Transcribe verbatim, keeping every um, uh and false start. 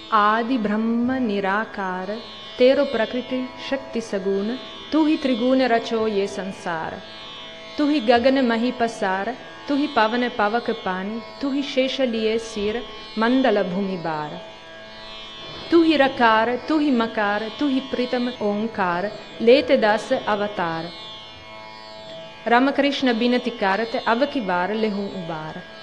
आदि ब्रह्म निराकार, तेरो प्रकृति शक्ति सगुण, तू ही त्रिगुण रचो ये संसार। तू ही गगन मही पसार, तू ही पवन पवक पानी, तू ही शेष लिए सिर मंडल भूमि बार। तू ही रकार, तू ही मकार, तू ही प्रीतम ओंकार, लेते दस अवतार। रामकृष्ण बिनती कारत, अब की बार लेहूं उबार।